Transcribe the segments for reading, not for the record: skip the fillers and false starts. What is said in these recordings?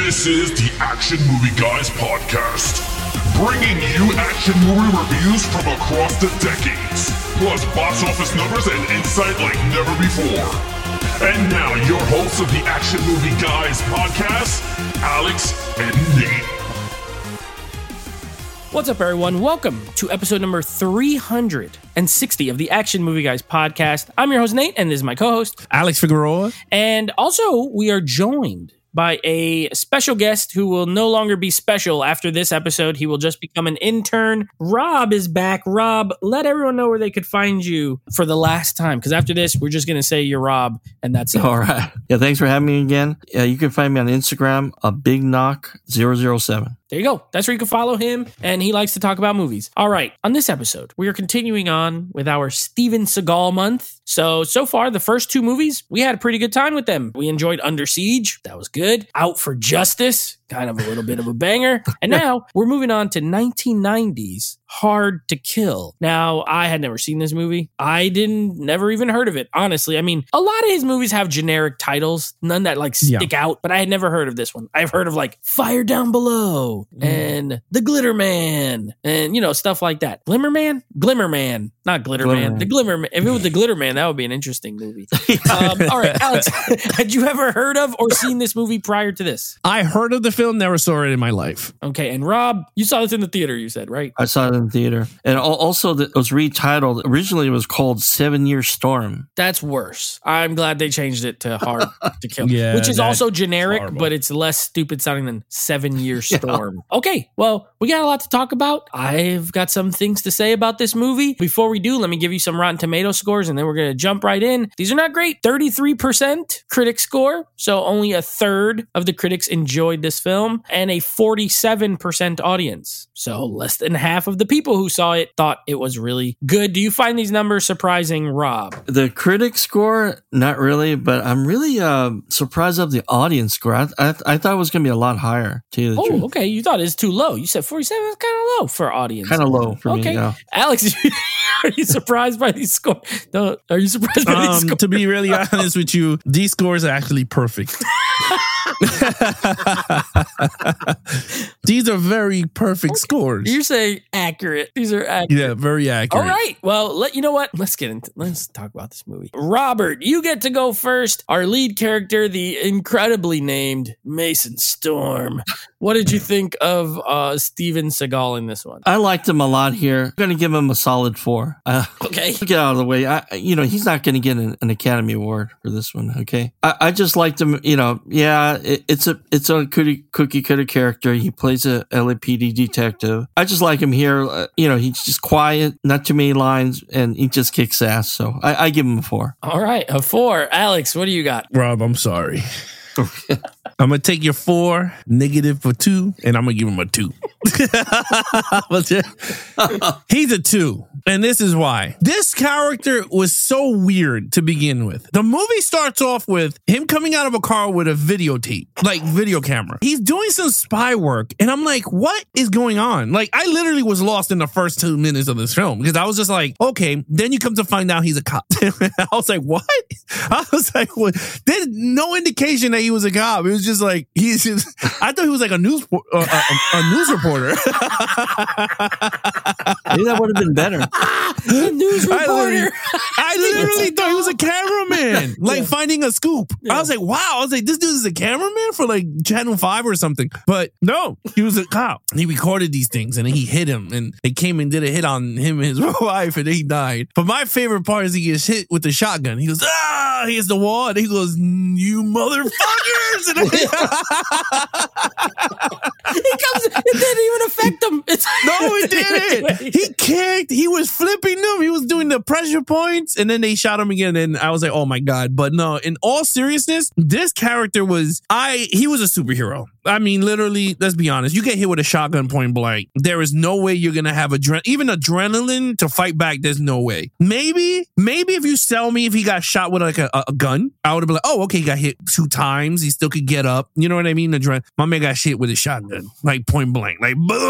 This is the Action Movie Guys podcast, bringing you action movie reviews from across the decades, plus box office numbers and insight like never before. And now, your hosts of the Action Movie Guys podcast, Alex and Nate. What's up, everyone? Welcome to episode number 360 of the Action Movie Guys podcast. I'm your host, Nate, and this is my co-host, Alex Figueroa. And also, we are joined by a special guest who will no longer be special after this episode. He will just become an intern. Rob is back. Rob, let everyone know where they could find you for the last time, because after this, we're just going to say you're Rob, and that's it. All right. Yeah, thanks for having me again. You can find me on Instagram, BigKnock007. There you go. That's where you can follow him, and he likes to talk about movies. All right, on this episode, we are continuing on with our Steven Seagal month. So far, the first two movies, we had a pretty good time with them. We enjoyed Under Siege. That was good. Out for Justice. Kind of a little bit of a banger. And now we're moving on to 1990s Hard to Kill. Now, I had never seen this movie. I never even heard of it, honestly. I mean, a lot of his movies have generic titles, none that like stick out, but I had never heard of this one. I've heard of like Fire Down Below and The Glitter Man and, stuff like that. Glimmer Man, not Glitter Man. The Glimmer Man. If it was The Glitter Man, that would be an interesting movie. All right, Alex, had you ever heard of or seen this movie prior to this? I heard of the film, never saw it in my life. Okay, and Rob, you saw this in the theater, you said, right? I saw it in the theater. And also, it was retitled. Originally, it was called 7 Year Storm. That's worse. I'm glad they changed it to Hard to Kill, Yeah, which is also generic, horrible. but it's less stupid sounding than 7 Year Storm. Yeah. Okay, well, we got a lot to talk about. I've got some things to say about this movie. Before we do, let me give you some Rotten Tomato scores, and then we're going to jump right in. These are not great. 33% critic score, so only a third of the critics enjoyed this film, and a 47% audience. So less than half of the people who saw it thought it was really good. Do you find these numbers surprising, Rob? The critic score, not really, but I'm really surprised of the audience score. I thought it was going to be a lot higher, to tell you the truth. Okay. You thought it's too low. You said 47 is kind of low for audience. Kind of low for me, yeah. Alex, are you surprised by these scores? No, are you surprised by these scores? To be really honest with you, these scores are actually perfect. These are very perfect scores. You're saying accurate. These are accurate. Yeah, very accurate. All right. Well, you know what? Let's talk about this movie. Robert, you get to go first. Our lead character, the incredibly named Mason Storm. What did you think of Steven Seagal in this one? I liked him a lot here. I'm going to give him a solid 4. Okay. Get out of the way. He's not going to get an Academy Award for this one, okay? I just liked him, it's a cookie cutter character. He plays a LAPD detective. I just like him here. He's just quiet, not too many lines, and he just kicks ass. So I give him a 4. All right, a 4. Alex, what do you got? Rob, I'm sorry. I'm going to take your 4, negative for 2, and I'm going to give him a 2. He's a 2. And this is why. This character was so weird to begin with. The movie starts off with him coming out of a car with a videotape, like video camera. He's doing some spy work. And I'm like, what is going on? Like, I literally was lost in the first 2 minutes of this film because I was just like, okay, then you come to find out he's a cop. I was like, what? I was like, what? There's no indication that he was a cop. It was just like, I thought he was like a news reporter. Maybe that would have been better. A news reporter. I literally thought he was a cameraman, like finding a scoop. Yeah. I was like, wow. I was like, this dude is a cameraman for like Channel 5 or something. But no, he was a cop. He recorded these things and then he hit him and they came and did a hit on him and his wife and he died. But my favorite part is he gets hit with the shotgun. He goes, he hits the wall and he goes, you motherfuckers. And he comes, it didn't even affect him. No, it didn't. He kicked. He was flipping them. He was doing the pressure points, and then they shot him again. And I was like, "Oh my god!" But no, in all seriousness, this character he was a superhero. I mean, literally, let's be honest. You get hit with a shotgun point blank. There is no way you're gonna have even adrenaline to fight back. There's no way. Maybe if you sell me if he got shot with like a gun, I would have been like, oh, okay, he got hit 2 times. He still could get up. You know what I mean? My man got shit with a shotgun, like point blank, like boom.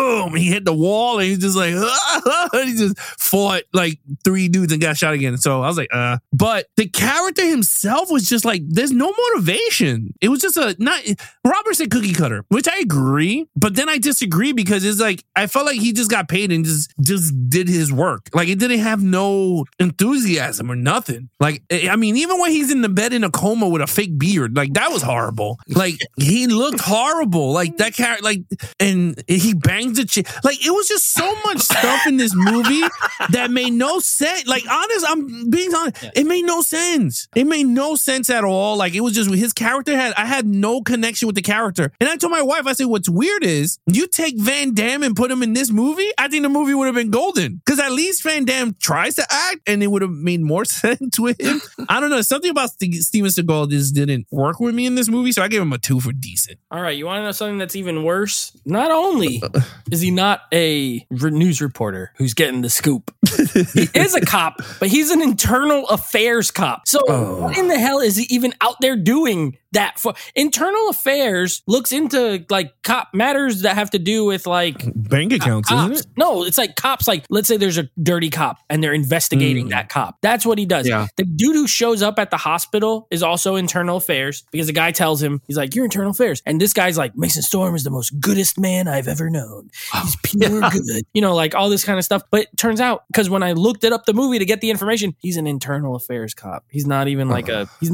boom, he hit the wall, and he's just like, and he just fought like 3 dudes and got shot again. So I was like, but the character himself was just like, there's no motivation. It was just Robert said cookie cutter, which I agree, but then I disagree because it's like, I felt like he just got paid and just did his work. Like, it didn't have no enthusiasm or nothing. Like, I mean, even when he's in the bed in a coma with a fake beard, like, that was horrible. Like, he looked horrible. Like, that character, like, and he bangs the chick. Like, it was just so much stuff in this movie that made no sense. Like, I'm being honest, it made no sense. It made no sense at all. Like, it was just his character I had no connection with the character. And I told my wife, I said, what's weird is you take Van Damme and put him in this movie, I think the movie would have been golden. Because at least Van Damme tries to act and it would have made more sense with him. I don't know. Something about Steven Seagal just didn't work with me in this movie. So I gave him a 2 for decent. All right. You want to know something that's even worse? Not only is he not a news reporter who's getting the scoop, he is a cop, but he's an internal affairs cop. So what in the hell is he even out there doing that for? Internal affairs looks into like cop matters that have to do with like bank accounts, cops. isn't it? No, it's like cops. Like, let's say there's a dirty cop and they're investigating that cop. That's what he does. Yeah. The dude who shows up at the hospital is also internal affairs because the guy tells him, he's like, you're internal affairs. And this guy's like, Mason Storm is the most goodest man I've ever known. He's pure good. You know, like all this kind of stuff. But it turns out, because when I looked it up the movie to get the information, he's an internal affairs cop. He's not even like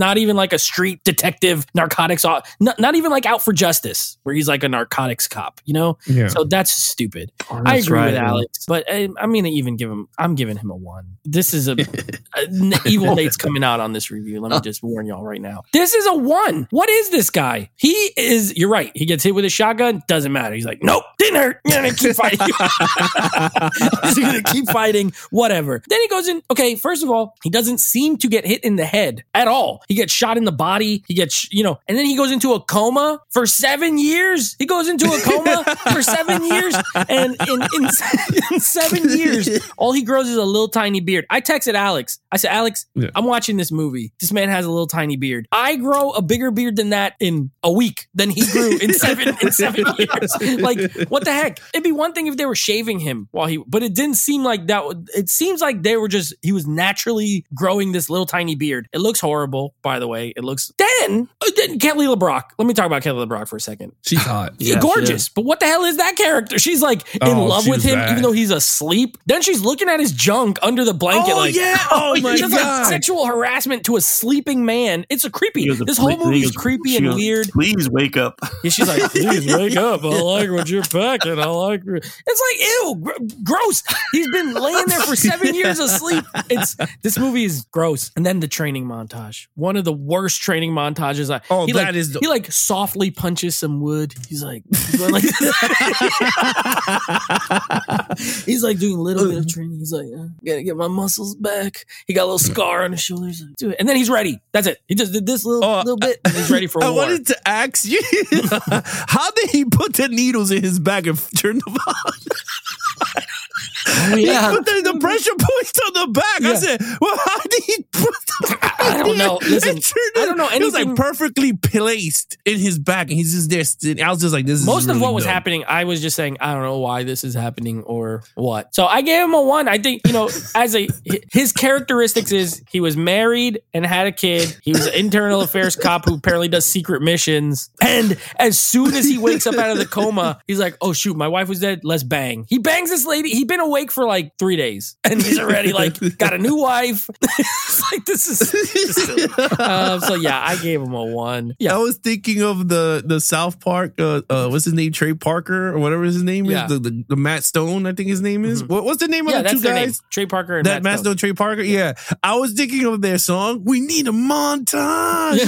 a street detective, narcotics, not even like out for justice, where he's like a narcotics cop, you know? Yeah. So that's stupid. Oh, I that's agree right, with man. Alex, but I'm giving him a 1. This is Evil Nate's coming out on this review. Let me just warn y'all right now. This is a 1. What is this guy? You're right. He gets hit with a shotgun. Doesn't matter. He's like, nope, didn't hurt. You're going to keep fighting. He's going to keep fighting. Whatever. Then he goes in. Okay, first of all, he doesn't seem to get hit in the head at all. He gets shot in the body. He gets, and then he goes into a coma for 7 years. He goes into a coma for 7 years. And in 7 years, all he grows is a little tiny beard. I texted Alex. I said, Alex, I'm watching this movie. This man has a little tiny beard. I grow a bigger beard than that in a week than he grew in 7 years. Like, what the heck? It'd be one thing if they were shaving him but it didn't seem like that. It seems like he was naturally growing this little tiny beard. It looks horrible, by the way. It looks. Then Kelly LeBrock. Let me talk about Kelly LeBrock for a second. She's hot. She's gorgeous. But what the hell is that character? She's like in love with him, even though he's asleep. Then she's looking at his junk under the blanket. Oh, like, yeah. Oh, my just God. like sexual harassment to a sleeping man. It's a creepy. This whole movie is creepy and weird. Please wake up. Yeah, she's like, please wake up. I like what you're packing. I like it. It's like, ew, gross. He's been laying there for 7 years asleep. This movie is gross. And then the training montage. One of the worst training montages. He like softly punches some wood. He's like he's like doing a little bit of training. He's like, gotta get my muscles back. He got a little scar on his shoulders. Do it. And then he's ready. That's it. He just did this little bit and he's ready for war. I wanted to ask you, how did he put the needles in his back and turn them on? Yeah. He put the pressure points on the back. Yeah. I said, well, how did he put I don't know. Listen, I don't know anything. It was like perfectly placed in his back, and he's just there sitting. I was just like, this is most of really what was dumb. happening, I was just saying, I don't know why this is happening or what. So I gave him a 1. I think, his characteristics is he was married and had a kid. He was an internal affairs cop who apparently does secret missions. And as soon as he wakes up out of the coma, he's like, oh shoot, my wife was dead. Let's bang. He bangs this lady. He'd been awake for like 3 days and he's already like got a new wife. It's like, this is silly. So yeah, I gave him a 1. Yeah. I was thinking of the South Park, what's his name? Trey Parker or whatever his name is. Yeah. The Matt Stone, I think his name is. What's the name of the that's two their name. guys? Trey Parker and That Matt Stone, Trey Parker. Yeah. I was thinking of their song. We need a montage.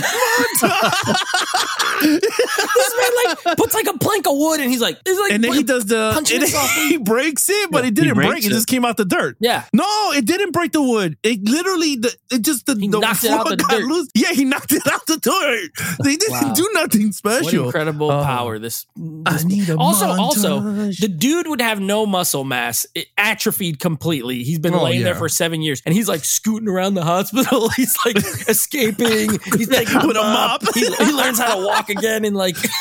This man like puts like a plank of wood and he's like and then he does punching it softly. he breaks it, but it didn't break. breaks It it. just came out the dirt. Yeah. No, it didn't break the wood. It literally, the knocked it out floor the got dirt. loose. Yeah, he knocked it out the dirt. They didn't do nothing What special. incredible power this I need a also montage. the dude would have no muscle mass. It atrophied completely. He's been laying there for 7 years and he's like scooting around the hospital. He's like escaping. He's like With a mop. He learns how to walk again and like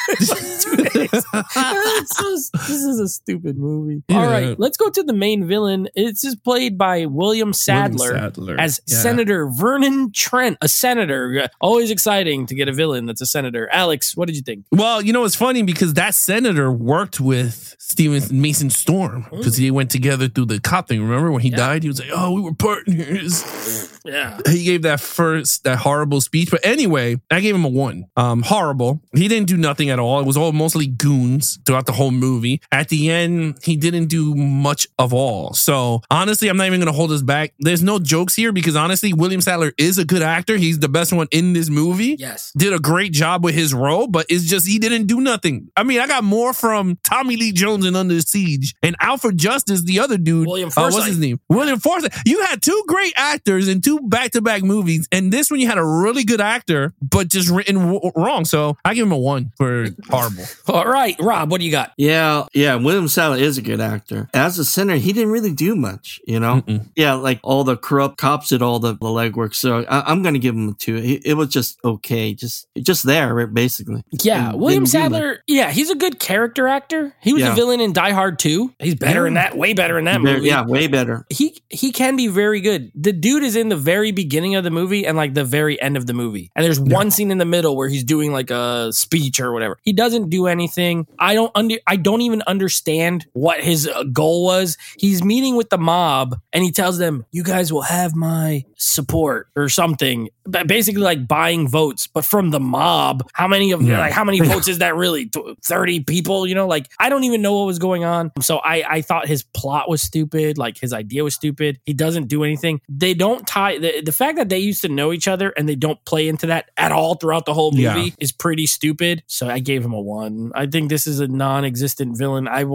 This is a stupid movie. Yeah. All right, let's go to the main villain. This is played by William Sadler, as Senator Vernon Trent, a senator. Always exciting to get a villain that's a senator. Alex, what did you think? Well, it's funny because that senator worked with Stephen Mason Storm because he went together through the cop thing. Remember when he died? He was like, "Oh, we were partners." Yeah. He gave that horrible speech. But anyway, I gave him a 1. Horrible. He didn't do nothing at all. It was all mostly goons throughout the whole movie. At the end, he didn't do much of all. So honestly, I'm not even going to hold us back. There's no jokes here because honestly, William Sadler is a good actor. He's the best one in this movie. Yes. Did a great job with his role, but it's just he didn't do nothing. I mean, I got more from Tommy Lee Jones in Under Siege and Alfred Justice, the other dude. William Forsythe. What's his name? William Forsythe. You had 2 great actors in 2 back-to-back movies, and this one you had a really good actor, but just written wrong. So I give him a 1 for horrible. All right, Rob, what do you got? Yeah. William Sadler is a good actor. As a senator, he didn't really do much, Yeah, like all the corrupt cops did all the legwork. So I'm going to give him a 2. It was just okay, just there, basically. Yeah, William Sadler. Yeah, he's a good character actor. He was a villain in Die Hard 2. He's better in that, way better in that movie. Yeah, way better. He can be very good. The dude is in the very beginning of the movie and like the very end of the movie. And there's one scene in the middle where he's doing like a speech or whatever. He doesn't do anything. I don't even understand what his goal was. He's meeting with the mob and he tells them, "You guys will have my support," or something. Basically like buying votes, but from the mob. How many votes is that really? 30 people, like I don't even know what was going on. So I thought his plot was stupid. Like his idea was stupid. He doesn't do anything. They don't tie the fact that they used to know each other and they don't play into that at all throughout the whole movie is pretty stupid. So I gave him a 1. I think this is a non-existent villain. I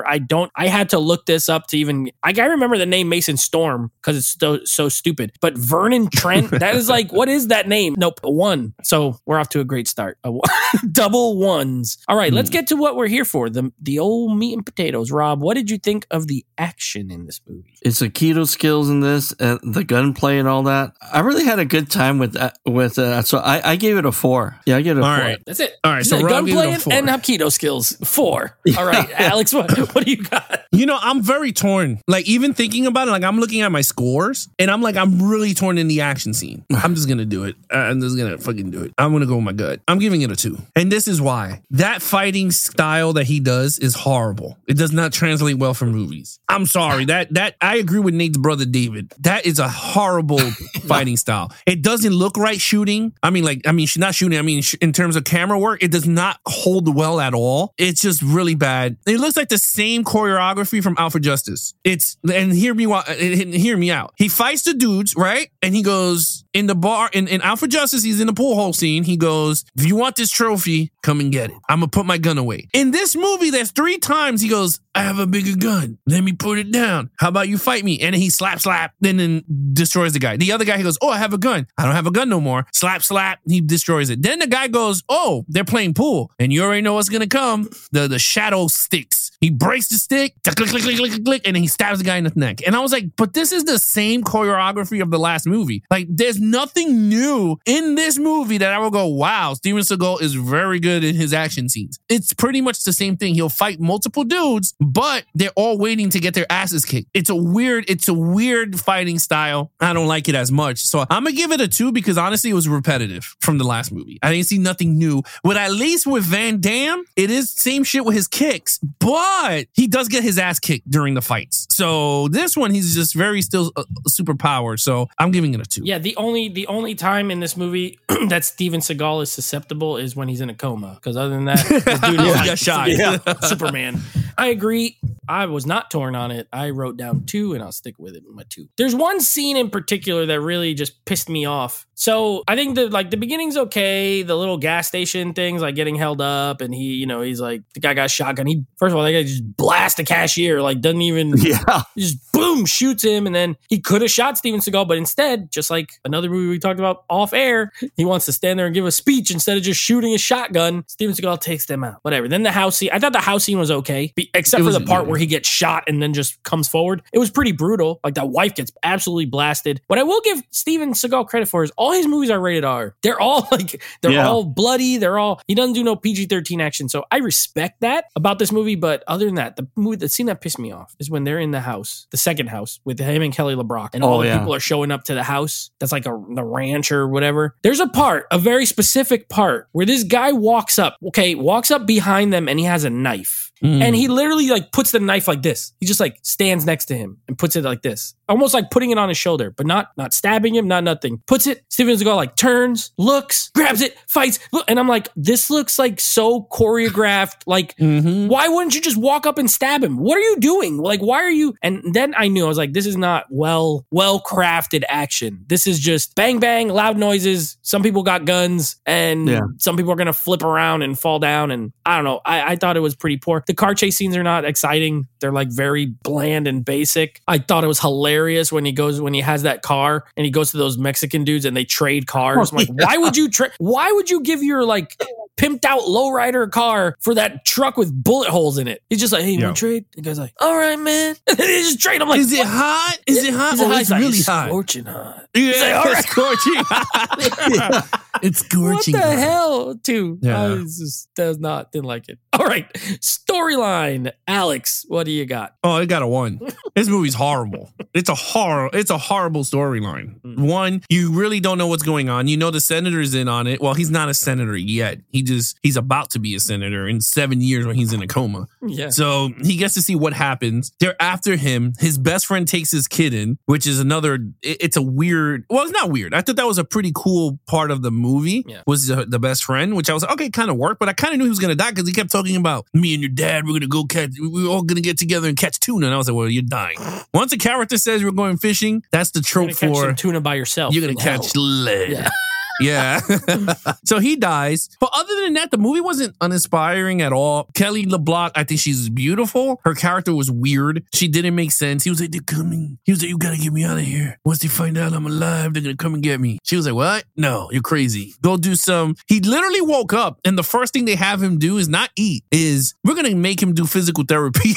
had to look this up to even, I remember the name Mason Storm because it's so stupid. But Vernon Trent, that is like, what is that name? Nope, a 1. So we're off to a great start. Double 1s. All right, let's get to what we're here for. The old meat and potatoes. Rob, what did you think of the action in this movie? It's Aikido skills in this, the gunplay and all that. I really had a good time with that. So I gave it a 4. Yeah, I gave it a 4. All right. That's it. All right, so gunplay and Aikido skills, 4. All right, Alex, what do you got? I'm very torn. Like even thinking about it, like I'm looking at my scores and I'm really torn in the action scene. I'm just going to do it. I'm just going to fucking do it. I'm going to go with my gut. I'm giving it a 2. And this is why. That fighting style that he does is horrible. It does not translate well for movies. I'm sorry. That I agree with Nate's brother David. That is a horrible fighting style. It doesn't look right shooting. She's not shooting. In terms of camera work, it does not hold well at all. It's just really bad. It looks like the same choreography from Alfred Justice. Hear me out. He fights the dudes, right? And he goes in the bar in Alfred Justice. He's in the pool hall scene. He goes, "If you want this trophy, come and get it. I'm gonna put my gun away." In this movie, there's 3 times he goes, "I have a bigger gun. Let me put it down. How about you fight me?" And then he slap, then destroys the guy. The other guy, he goes, "Oh, I have a gun. I don't have a gun no more." Slap, he destroys it. Then the guy goes, "Oh, they're playing pool." And you already know what's gonna come. The shadow sticks. He breaks the stick, click, click, click, click, click, and then he stabs the guy in the neck. And I was like, but this is the same choreography of the last movie. Like, there's nothing new in this movie that I will go, wow, Steven Seagal is very good in his action scenes. It's pretty much the same thing. He'll fight multiple dudes, but they're all waiting to get their asses kicked. It's a weird fighting style. I don't like it as much. So I'm going to give it a 2 because honestly, it was repetitive from the last movie. I didn't see nothing new. But at least with Van Damme, it is same shit with his kicks, but he does get his ass kicked during the fights. So this one, he's just very still super powered. So I'm giving it a 2. Yeah, the only time in this movie that Steven Seagal is susceptible is when he's in a coma. Because other than that, this dude got shot. Yeah. Superman. I agree. I was not torn on it. I wrote down 2 and I'll stick with it with my 2. There's one scene in particular that really just pissed me off. So I think the beginning's okay. The little gas station things, like getting held up, and he's like, the guy got a shotgun. First of all, that guy just blasts the cashier, like doesn't even, just boom, shoots him. And then he could have shot Steven Seagal, but instead, just like another movie we talked about off air, he wants to stand there and give a speech instead of just shooting a shotgun. Steven Seagal takes them out. Whatever. Then the house scene, I thought the house scene was okay, except for the part where he gets shot and then just comes forward. It was pretty brutal. Like that wife gets absolutely blasted. What I will give Steven Seagal credit for is all his movies are rated R. They're all all bloody. He doesn't do no PG-13 action. So I respect that about this movie. But other than that, the scene that pissed me off is when they're in the house, the second house with him and Kelly LeBrock, and all the people are showing up to the house. That's like the ranch or whatever. There's a very specific part where this guy walks up behind them and he has a knife. And he literally like puts the knife like this. He just like stands next to him and puts it like this. Almost like putting it on his shoulder, but not stabbing him, not nothing. Puts it, Steven Seagal like turns, looks, grabs it, fights. And I'm like, this looks like so choreographed. Like, why wouldn't you just walk up and stab him? What are you doing? Like, why are you? And then I knew, I was like, this is not well-crafted action. This is just bang, bang, loud noises. Some people got guns and some people are going to flip around and fall down. And I don't know. I thought it was pretty poor. The car chase scenes are not exciting. They're like very bland and basic. I thought it was hilarious when he has that car and he goes to those Mexican dudes and they trade cars. I'm like, why would you give your like pimped out lowrider car for that truck with bullet holes in it? He's just like, hey, you want to trade? The guy's like, all right, man. And then they just trade. I'm like, is it hot? Is it hot? It's really hot. Scorching hot. Yeah, like, all right. Scorching hot. It's scorching. What the hell, too? Yeah. I didn't like it. All right, storyline. Alex, what do you got? Oh, I got a 1. This movie's horrible. It's a horrible storyline. 1, you really don't know what's going on. You know the senator's in on it. Well, he's not a senator yet. He's about to be a senator in 7 years when he's in a coma. Yeah. So he gets to see what happens. They're after him. His best friend takes his kid in, which is it's a weird, well, it's not weird. I thought that was a pretty cool part of the movie, was the best friend, which I was like, okay, kind of worked, but I kind of knew he was going to die because he kept talking about me and your dad, we're all going to get together and catch tuna. And I was like, well, you're dying. Once a character says we're going fishing, that's the trope you're gonna for catch tuna by yourself. You're going to catch lead. Yeah. Yeah. So he dies. But other than that, the movie wasn't uninspiring at all. Kelly LeBlanc, I think she's beautiful. Her character was weird. She didn't make sense. He was like, they're coming. He was like, you gotta get me out of here. Once they find out I'm alive, they're gonna come and get me. She was like, what? No, you're crazy. Go do some. He literally woke up and the first thing they have him do is not eat, is we're gonna make him do physical therapy.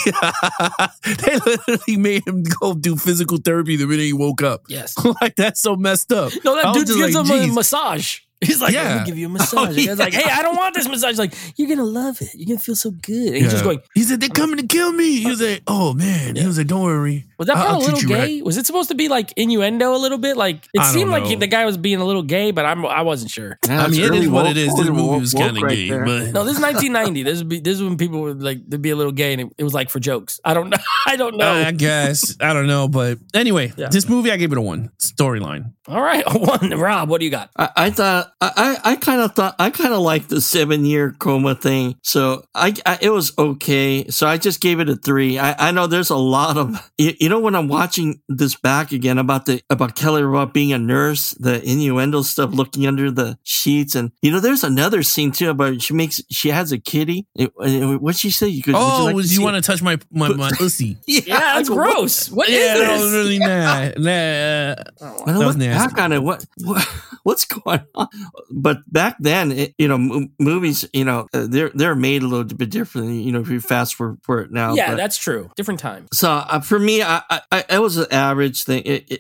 They literally made him go do physical therapy the minute he woke up. Yes. Like, that's so messed up. No, that dude gives him a massage. He's like, Yeah. let me give you a massage. The guy's like, hey, I don't want this massage. He's like, you're going to love it. You're going to feel so good. And he's just going. He said, they're coming to kill me. He was like, oh, man. He was like, don't worry. Was that part I'll a little treat you gay? right. Was it supposed to be like innuendo a little bit? Like, it I seemed don't like know. the guy was being a little gay, but I wasn't sure. Yeah, I mean, it's it is really what woke- it is. This movie was woke kind of right gay. there. But No, this is 1990. This is when people would like to be a little gay, and it was like for jokes. I don't know. I don't know. I guess. I don't know. But anyway, this movie, I gave it a 1. Storyline. All right, 1. Rob, what do you got? I thought I kind of liked the 7-year coma thing, so it was okay. So I just gave it a 3. I know there's a lot of when I'm watching this back again about Kelly LeBrock being a nurse, the innuendo stuff, looking under the sheets, and there's another scene too about she has a kitty. What'd she say? You Want to touch my pussy? Yeah, that's gross. What is That this? was really nah. When I was look nasty. back on it, what's going on? But back then, movies, they're made a little bit differently. If you fast forward for it now. Yeah, but, that's true. Different time. So for me, it was an average thing.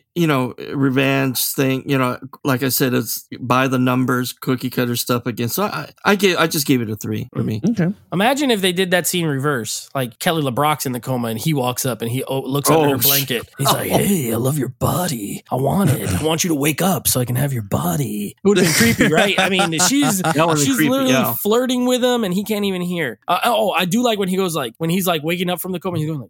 Revenge thing. Like I said, it's by the numbers, cookie cutter stuff again. So I just gave it a 3 for me. Okay. Imagine if they did that scene reverse. Like Kelly LeBrock's in the coma and he walks up and he looks under her blanket. He's like, hey, I love your body. I want it. I want you to wake up so I can have your body. It would have been creepy, right? I mean, she's creepy, literally flirting with him and he can't even hear. I do like when he goes like, when he's like waking up from the coma, he's going like,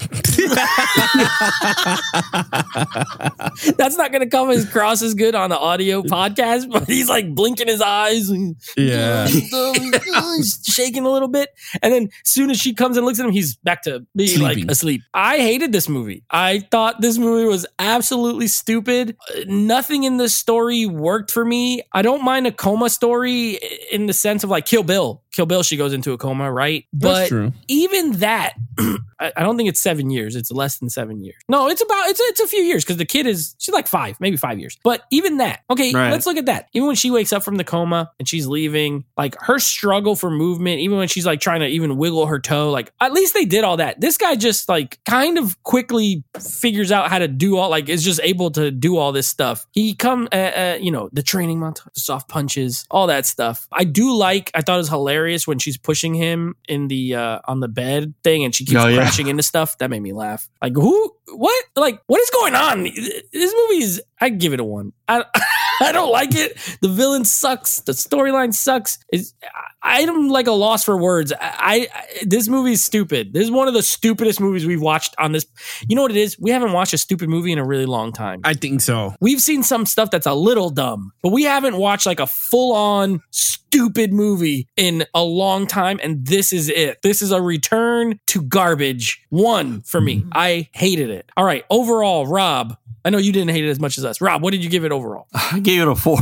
that's not going to come across as good on the audio podcast, but he's like blinking his eyes. Yeah. He's shaking a little bit. And then as soon as she comes and looks at him, he's back to being Sleeping. like asleep. I hated this movie. I thought this movie was absolutely stupid. Nothing in the story worked for me. I don't mind a coma story in the sense of like Kill Bill. Kill Bill, she goes into a coma, right? That's But true. even that, I don't think it's 7 years. It's less than 7 years. No, it's a few years because the kid she's like 5, maybe 5 years. But even that, okay, Right. let's look at that. Even when she wakes up from the coma and she's leaving, like her struggle for movement, even when she's like trying to even wiggle her toe, like at least they did all that. This guy just like kind of quickly figures out how to do all, like is just able to do all this stuff. He the training montage, the soft punches, all that stuff. I thought it was hilarious when she's pushing him in the on the bed thing and she keeps crashing into stuff. That made me laugh. Like what? Like what is going on? This movie is, I'd give it a 1. I don't like it. The villain sucks. The storyline sucks. I'm like a loss for words. This movie is stupid. This is one of the stupidest movies we've watched on this. You know what it is? We haven't watched a stupid movie in a really long time. I think so. We've seen some stuff that's a little dumb, but we haven't watched like a full-on stupid movie in a long time, and this is it. This is a return to garbage. 1 for me. I hated it. All right, overall, Rob, I know you didn't hate it as much as us. Rob, what did you give it overall? I gave it a 4.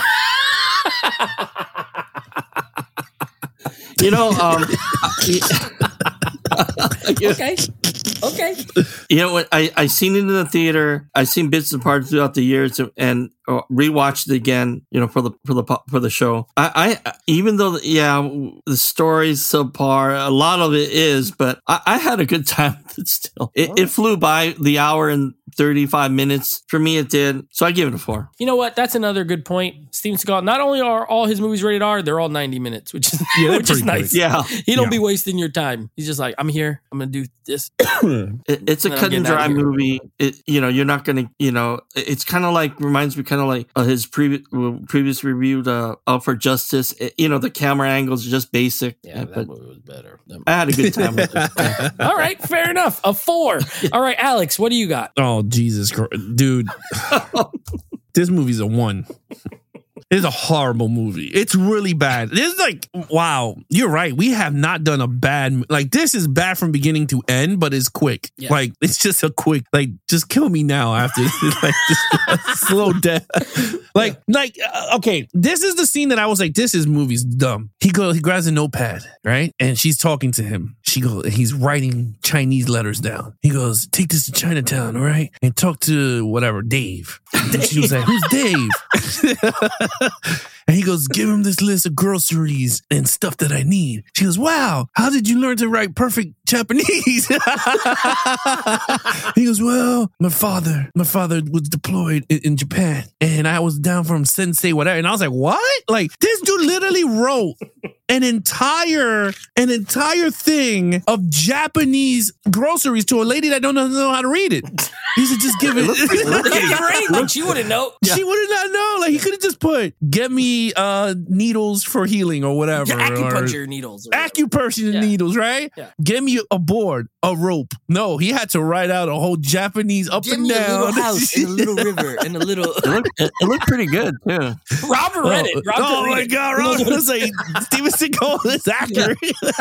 Okay. You know what? I seen it in the theater. I seen bits and parts throughout the years, and rewatched it again. For the show. I even though the story's subpar, a lot of it is, but I had a good time with it still. It flew by the hour and 35 minutes. For me, it did. So I give it a 4. You know what? That's another good point. Steven Seagal, not only are all his movies rated R, they're all 90 minutes, which is nice. Good. Yeah. He don't be wasting your time. He's just like, I'm here. I'm going to do this. It's a cut and dry movie. You're not going to, it's kind of like, reminds me kind of like his previous review, Out for Justice. The camera angles are just basic. Yeah, that movie was better. I had a good time with it. All right, fair enough. A 4. All right, Alex, what do you got? Oh, Jesus Christ. Dude. This movie's a 1. It's a horrible movie. It's really bad. It's like, wow, you're right. We have not done a bad, like this is bad from beginning to end, but it's quick. Yeah. Like it's just a quick, like just kill me now after like just slow death. Okay, this is the scene that I was like, this movie's dumb. He grabs a notepad, right? And she's talking to him. He's writing Chinese letters down. He goes, take this to Chinatown, all right? And talk to whatever, Dave. And she was like, who's Dave? And he goes, give him this list of groceries and stuff that I need. She goes, wow, how did you learn to write perfect Japanese? He goes, well, my father was deployed in Japan and I was down from sensei, whatever. And I was like, what? Like this dude literally wrote an entire thing of Japanese groceries to a lady that don't know how to read it. He said, just give it. Like she wouldn't know. She would not know. Like he could have just put, get me needles for healing or whatever. Acupuncture needles. Acupuncture needles, right? Yeah. Get me a board, a rope. No, he had to write out a whole Japanese up Give and me down. a little house and a little river and a little. It looked pretty good, too. Robert read it. Oh my God, Robert was like, Steven Seagal is accurate.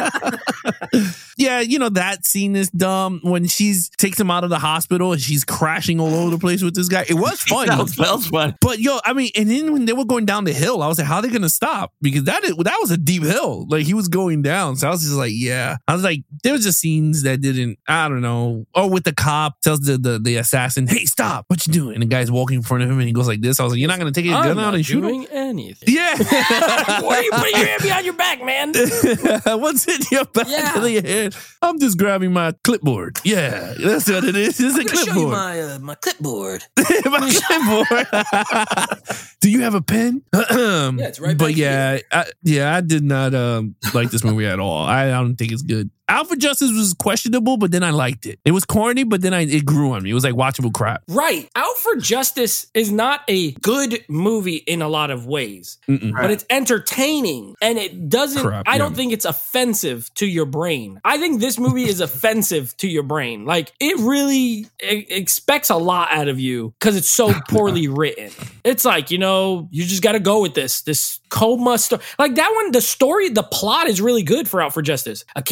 Yeah, that scene is dumb when she takes him out of the hospital and she's crashing all over the place with this guy. It was funny. That was fun. But and then when they were going down the hill, I was like, how are they going to stop? Because that was a deep hill. Like he was going down. So I was just like, yeah. I was like, there was just scenes that didn't, I don't know. Or with the cop tells the assassin, hey, stop. What you doing? And the guy's walking in front of him and he goes like this. I was like, you're not going to take your gun out and shoot him? I'm not doing anything. Yeah. Why are you putting your hand behind your back, man? What's in your back of your head? I'm just grabbing my clipboard. Yeah, that's what it is. It's a clipboard. Show you my clipboard. My clipboard. Do you have a pen? Yeah, it's right But back I did not like this movie at all. I don't think it's good. Out for Justice was questionable, but then I liked it. It was corny, but then it grew on me. It was like watchable crap. Right. Out for Justice is not a good movie in a lot of ways, but it's entertaining and it doesn't, I don't think it's offensive to your brain. I think this movie is offensive to your brain. Like it really expects a lot out of you because it's so poorly written. It's like, you just got to go with this coma story. Like that one, the plot is really good for Out for Justice. A kid who grew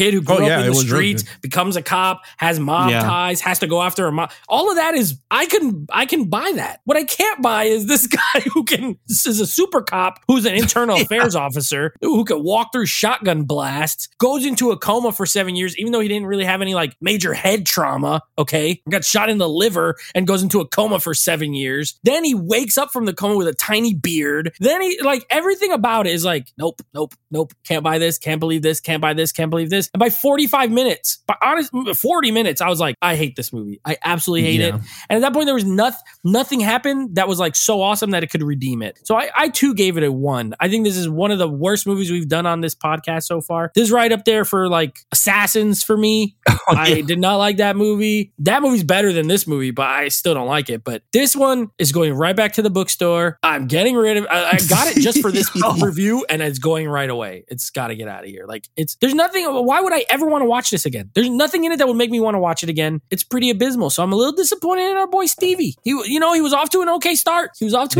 Yeah, up in it the was really streets, good. becomes a cop, has mob ties, has to go after a mob. All of that is, I can buy that. What I can't buy is this guy this is a super cop who's an internal affairs officer who can walk through shotgun blasts, goes into a coma for 7 years, even though he didn't really have any like major head trauma. Okay. Got shot in the liver and goes into a coma for 7 years. Then he wakes up from the coma with a tiny beard. Then he, like, everything about it is like, nope. Can't buy this. Can't believe this. Can't buy this. Can't believe this. And by 45 minutes, 40 minutes, I was like, I hate this movie. I absolutely hate it. And at that point, there was nothing happened that was like so awesome that it could redeem it. So I too gave it a 1. I think this is one of the worst movies we've done on this podcast so far. This is right up there for like Assassins for me. I did not like that movie. That movie's better than this movie, but I still don't like it. But this one is going right back to the bookstore. I'm getting rid of it. I got it just for this review, and it's going right away. It's got to get out of here. Like, there's nothing. Why would I ever want to watch this again? There's nothing in it that would make me want to watch it again. It's pretty abysmal. So I'm a little disappointed in our boy Stevie. He was off to an okay start.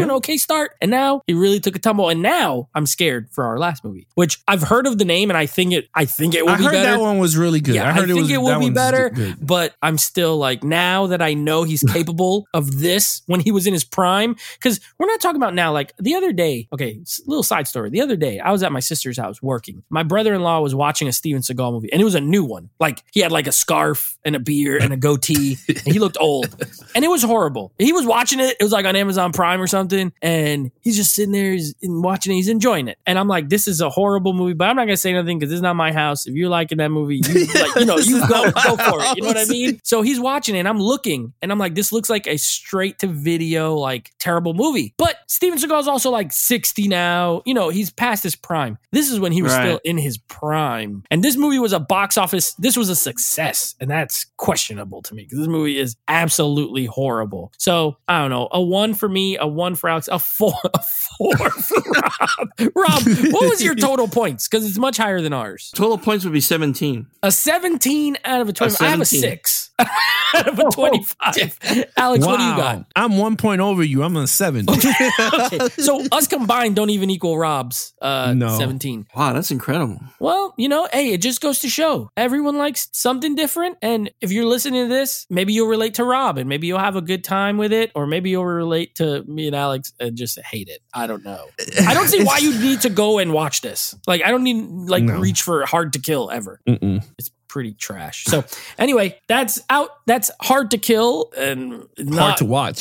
And now he really took a tumble. And now I'm scared for our last movie, which I've heard of the name, and I think it will be better. I heard that one was really good. Yeah, I think it will be better, but I'm still like, now that I know he's capable of this when he was in his prime, because we're not talking about now. Like the other day, okay, little side story. The other day, I was at my sister's house working. My brother-in-law was watching a Steven Seagal movie, and it was a new one. Like, he had like a scarf and a beard and a goatee, and he looked old, and it was horrible. He was watching it. It was like on Amazon Prime or something, and he's just sitting there and watching it. He's enjoying it, and I'm like, this is a horrible movie, but I'm not gonna say nothing because this is not my house. If you're liking that movie, you go for it. You know what I mean? So he's watching it, and I'm looking, and I'm like, this looks like a straight to video, like, terrible movie. But Steven Seagal's also like 60 now. He's past his prime. This is when he was still in his prime. And this movie was a box office. This was a success. And that's questionable to me because this movie is absolutely horrible. So I don't know. A 1 for me, a 1 for Alex, a 4 for Rob. Rob, what was your total points? Because it's much higher than ours. Total points would be 17. A 17 out of a 25. I have a 6 out of a 25. Alex, what do you got? I'm 1 point over you. I'm on 7. Okay. So us combined don't even equal Rob's 17. Wow, that's incredible. Well, hey, it just goes to show everyone likes something different. And if you're listening to this, maybe you'll relate to Rob and maybe you'll have a good time with it. Or maybe you'll relate to me and Alex and just hate it. I don't know. I don't see why you need to go and watch this. Like, I don't need reach for Hard to Kill ever. It's pretty trash. So anyway, that's out. That's Hard to Kill and hard to watch.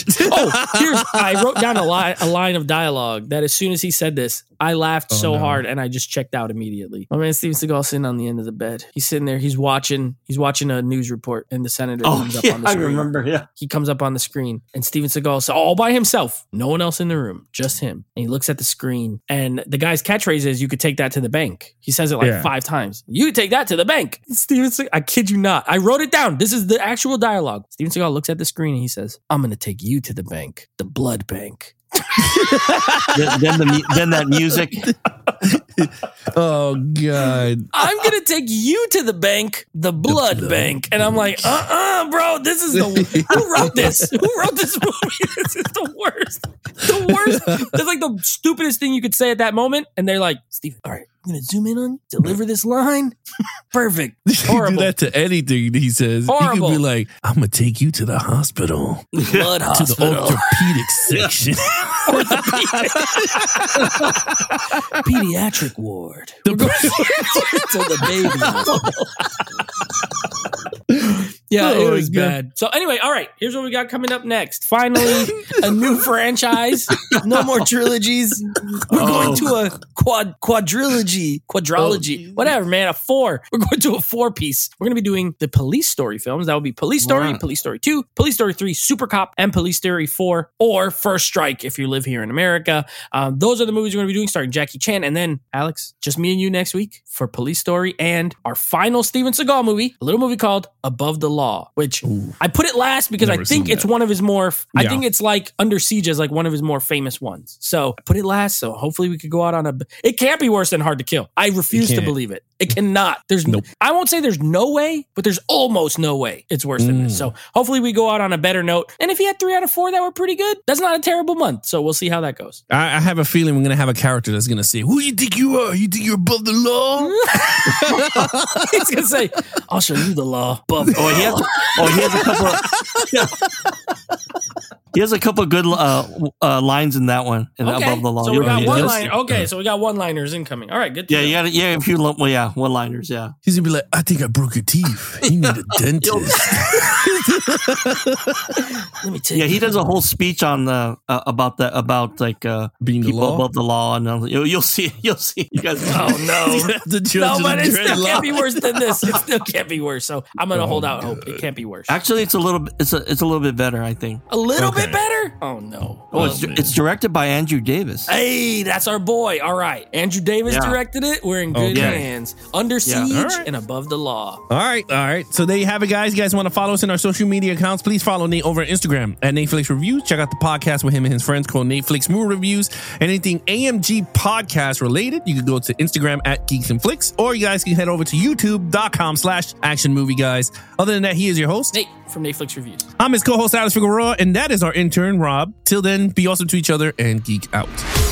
I wrote down a line of dialogue that as soon as he said this, I laughed hard and I just checked out immediately. My man Steven Seagal sitting on the end of the bed. He's sitting there. He's watching a news report, and the senator comes up on the screen. I remember. Yeah, he comes up on the screen, and Steven Seagal all by himself, no one else in the room, just him. And he looks at the screen, and the guy's catchphrase is, "You could take that to the bank." He says it like 5 times. You could take that to the bank. Steven Seagal, I kid you not. I wrote it down. This is the actual dialogue. Steven Seagal looks at the screen and he says, "I'm going to take you to the bank, the blood bank." then that music. Oh God! I'm gonna take you to the bank, the blood bank, and I'm like, bro, this is who wrote this? Who wrote this movie? This is the worst. The worst. That's like the stupidest thing you could say at that moment, and they're like, Steven, all right, I'm gonna zoom in on you, deliver this line. Perfect. Horrible. Do that to anything he says. Horrible. He could be like, "I'm gonna take you to the hospital, blood hospital, to the orthopedic section, pediatric ward, to the baby hospital." Yeah, it was bad. So anyway, all right, here's what we got coming up next. Finally, a new franchise. No more trilogies. We're going to a quadrilogy, whatever, man, a 4. We're going to a 4-piece. We're going to be doing the Police Story films. That would be Police Story, Police Story 2, Police Story 3, Super Cop, and Police Story 4, or First Strike if you live here in America. Those are the movies we're going to be doing, starring Jackie Chan. And then, Alex, just me and you next week for Police Story and our final Steven Seagal movie, a little movie called Above the Law, which I put it last because I think it's one of his more, I think it's like Under Siege as like one of his more famous ones. So I put it last, so hopefully we could go out on it can't be worse than Hard to Kill. I refuse to believe it. It cannot. I won't say there's no way, but there's almost no way it's worse than this. So hopefully we go out on a better note. And if he had 3 out of 4 that were pretty good, that's not a terrible month. So we'll see how that goes. I have a feeling we're going to have a character that's going to say, who you think you are? You think you're above the law? He's going to say, I'll show you the law. Above the he has a couple he has a couple of good lines in that one. Above the law. So we got one-liner. Okay, so we got one-liners incoming. All right, good. A few one-liners, yeah. He's going to be like, I think I broke your teeth. You need a dentist. Let me tell you. Yeah, he does a whole speech on about being people above the law, and you'll see. You guys. Oh no, but it still can't be worse than this. It still can't be worse. So I'm gonna hold out hope. It can't be worse. Actually, it's a little bit better, I think. A little bit better? Oh no. It's directed by Andrew Davis. Hey, that's our boy. All right, Andrew Davis directed it. We're in good hands. Under Siege and Above the Law. All right. So there you have it, guys. You guys want to follow us in our social media accounts? Please follow Nate over on Instagram at Netflix Reviews. Check out the podcast with him and his friends called Netflix Movie Reviews. Anything AMG podcast related, you can go to Instagram at Geeks and Flicks, or you guys can head over to youtube.com/Action Movie Guys. Other than that, he is your host, Nate from Netflix Reviews. I'm his co-host, Alex Figueroa, and that is our intern, Rob. Till then, be awesome to each other and geek out.